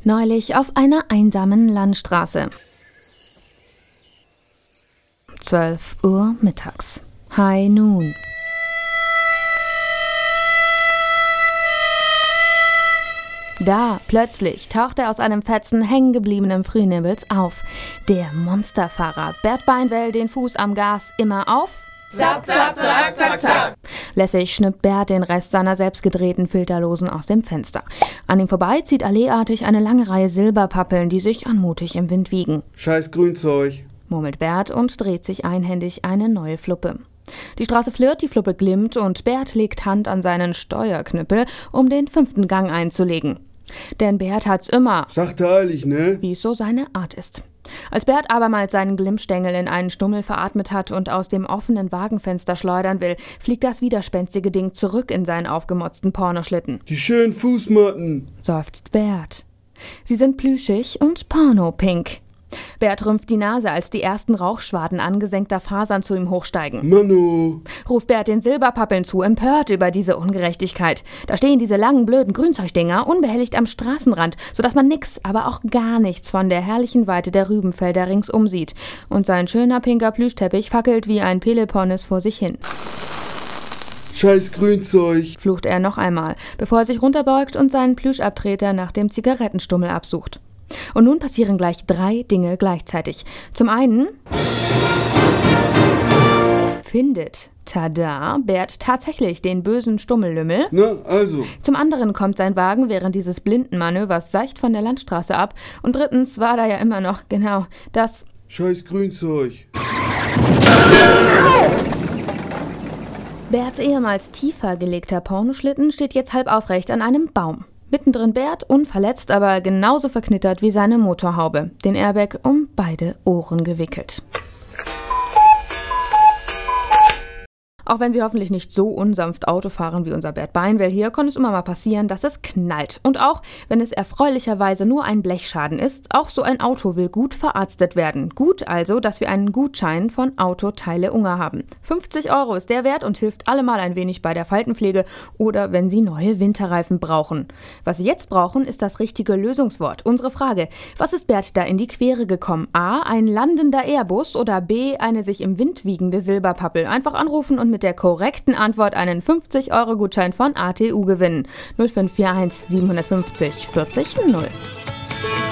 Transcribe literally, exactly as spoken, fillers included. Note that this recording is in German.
Neulich auf einer einsamen Landstraße. zwölf Uhr mittags. High Noon. Da, plötzlich, taucht er aus einem Fetzen hängengebliebenen Frühnebels auf. Der Monsterfahrer Bert Beinwell, den Fuß am Gas, immer auf. Zap, zap, zap, zap, zap. Lässig schnippt Bert den Rest seiner selbstgedrehten Filterlosen aus dem Fenster. An ihm vorbei zieht alleeartig eine lange Reihe Silberpappeln, die sich anmutig im Wind wiegen. Scheiß Grünzeug, murmelt Bert und dreht sich einhändig eine neue Fluppe. Die Straße flirrt, die Fluppe glimmt und Bert legt Hand an seinen Steuerknüppel, um den fünften Gang einzulegen. Denn Bert hat's immer, sagte eilig, ne? wie es so seine Art ist. Als Bert abermals seinen Glimmstängel in einen Stummel veratmet hat und aus dem offenen Wagenfenster schleudern will, fliegt das widerspenstige Ding zurück in seinen aufgemotzten Pornoschlitten. Die schönen Fußmatten, seufzt Bert. Sie sind plüschig und pornopink. Bert rümpft die Nase, als die ersten Rauchschwaden angesenkter Fasern zu ihm hochsteigen. Mano, ruft Bert den Silberpappeln zu, empört über diese Ungerechtigkeit. Da stehen diese langen, blöden Grünzeugdinger unbehelligt am Straßenrand, sodass man nix, aber auch gar nichts von der herrlichen Weite der Rübenfelder ringsum sieht. Und sein schöner pinker Plüschteppich fackelt wie ein Peloponnes vor sich hin. Scheiß Grünzeug, flucht er noch einmal, bevor er sich runterbeugt und seinen Plüschabtreter nach dem Zigarettenstummel absucht. Und nun passieren gleich drei Dinge gleichzeitig. Zum einen findet, tada, Bert tatsächlich den bösen Stummellümmel. Na, also. Zum anderen kommt sein Wagen während dieses Blindenmanövers seicht von der Landstraße ab. Und drittens war da ja immer noch, genau, das Scheiß Grünzeug. Berts ehemals tiefer gelegter Pornoschlitten steht jetzt halb aufrecht an einem Baum. Mittendrin Bert, unverletzt, aber genauso verknittert wie seine Motorhaube, den Airbag um beide Ohren gewickelt. Auch wenn sie hoffentlich nicht so unsanft Auto fahren wie unser Bert Beinwell hier, kann es immer mal passieren, dass es knallt. Und auch, wenn es erfreulicherweise nur ein Blechschaden ist, auch so ein Auto will gut verarztet werden. Gut also, dass wir einen Gutschein von Autoteile Unger haben. fünfzig Euro ist der Wert und hilft allemal ein wenig bei der Faltenpflege oder wenn Sie neue Winterreifen brauchen. Was Sie jetzt brauchen, ist das richtige Lösungswort. Unsere Frage: Was ist Bert da in die Quere gekommen? A. Ein landender Airbus oder B. Eine sich im Wind wiegende Silberpappel? Einfach anrufen und mit der korrekten Antwort einen fünfzig Euro Gutschein von A T U gewinnen. null fünf vier eins sieben fünf null vierzig null.